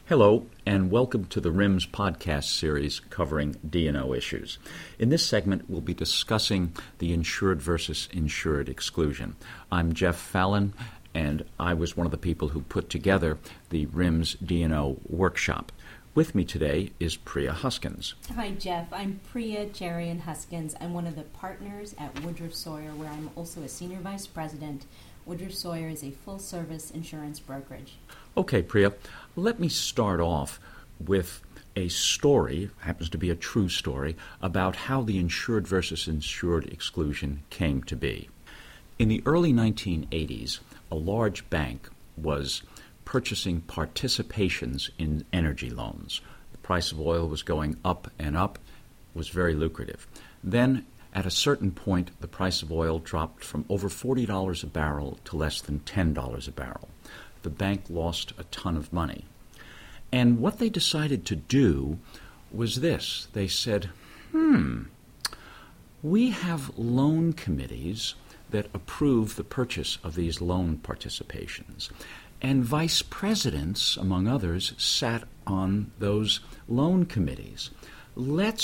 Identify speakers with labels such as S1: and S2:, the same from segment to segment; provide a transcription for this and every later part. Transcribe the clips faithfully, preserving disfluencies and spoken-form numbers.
S1: Hello, and welcome to the R I M S podcast series covering D and O issues. In this segment, we'll be discussing the insured versus insured exclusion. I'm Jeff Fallon, and I was one of the people who put together the R I M S D and O workshop. With me today is Priya Huskins.
S2: Hi, Jeff. I'm Priya Jarian Huskins. I'm one of the partners at Woodruff Sawyer, where I'm also a senior vice president. Woodruff Sawyer is a full-service insurance brokerage.
S1: Okay, Priya, let me start off with a story, happens to be a true story, about how the insured versus insured exclusion came to be. In the early nineteen eighties, a large bank was purchasing participations in energy loans. The price of oil was going up and up, was very lucrative. Then, at a certain point, the price of oil dropped from over forty dollars a barrel to less than ten dollars a barrel. The bank lost a ton of money. And what they decided to do was this. They said, hmm, we have loan committees that approve the purchase of these loan participations. And vice presidents, among others, sat on those loan committees. Let's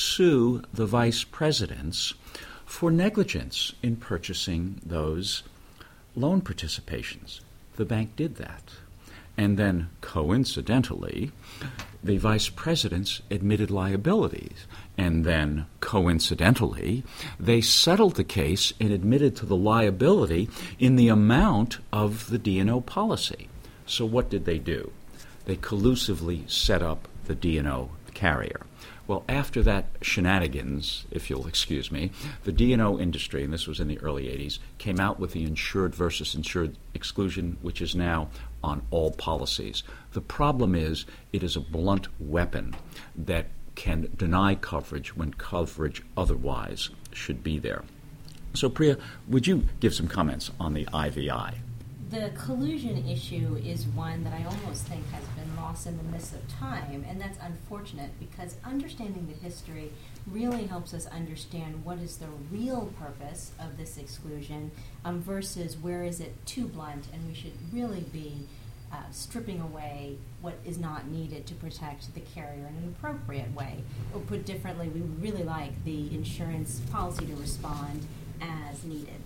S1: sue the vice presidents for negligence in purchasing those loan participations. The bank did that. And then, coincidentally, the vice presidents admitted liabilities. And then, coincidentally, they settled the case and admitted to the liability in the amount of the D and O policy. So what did they do? They collusively set up the D and O carrier. Well, after that shenanigans, if you'll excuse me, the D and O industry, and this was in the early eighties, came out with the insured versus insured exclusion, which is now on all policies. The problem is it is a blunt weapon that can deny coverage when coverage otherwise should be there. So, Priya, would you give some comments on the I V I?
S2: The collusion issue is one that I almost think has been lost in the midst of time, and that's unfortunate because understanding the history really helps us understand what is the real purpose of this exclusion um, versus where is it too blunt, and we should really be uh, stripping away what is not needed to protect the carrier in an appropriate way. Or put differently, we would really like the insurance policy to respond as needed.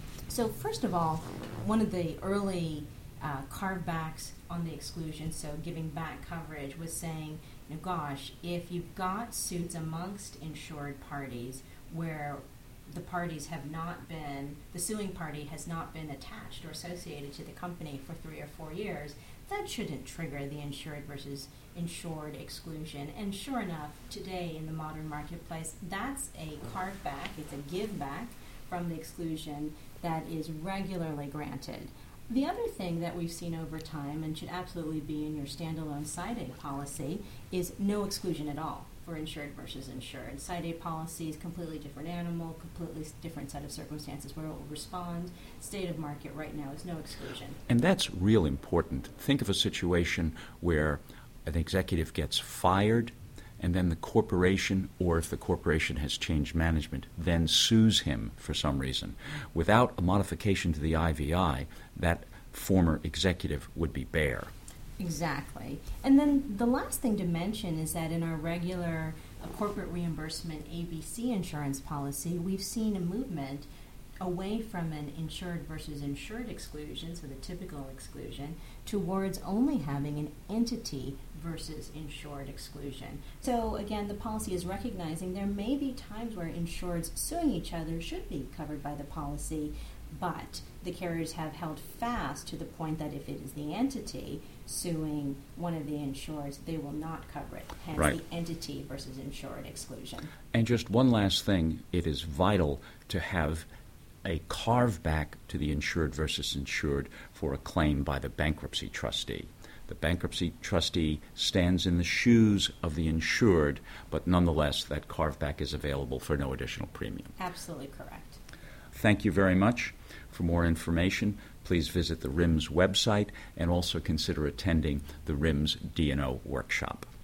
S2: So first of all, one of the early uh, carve-backs on the exclusion, so giving back coverage, was saying, you know, gosh, if you've got suits amongst insured parties where the parties have not been, the suing party has not been attached or associated to the company for three or four years, that shouldn't trigger the insured versus insured exclusion. And sure enough, today in the modern marketplace, that's a carve-back, it's a give-back from the exclusion that is regularly granted. The other thing that we've seen over time, and should absolutely be in your standalone Side A policy, is no exclusion at all for insured versus insured. Side A policy is a completely different animal, completely different set of circumstances where it will respond. State of market right now is no exclusion.
S1: And that's real important. Think of a situation where an executive gets fired, and then the corporation, or if the corporation has changed management, then sues him for some reason. Without a modification to the I V I, that former executive would be bare.
S2: Exactly. And then the last thing to mention is that in our regular uh, corporate reimbursement A B C insurance policy, we've seen a movement away from an insured versus insured exclusion, so the typical exclusion, towards only having an entity versus insured exclusion. So again, the policy is recognizing there may be times where insureds suing each other should be covered by the policy, but the carriers have held fast to the point that if it is the entity suing one of the insureds, they will not cover it, hence
S1: right.
S2: The entity versus insured exclusion.
S1: And just one last thing, it is vital to have a carve back to the insured versus insured for a claim by the bankruptcy trustee. The bankruptcy trustee stands in the shoes of the insured, but nonetheless, that carve back is available for no additional premium.
S2: Absolutely correct.
S1: Thank you very much. For more information, please visit the R I M S website and also consider attending the R I M S D and O workshop.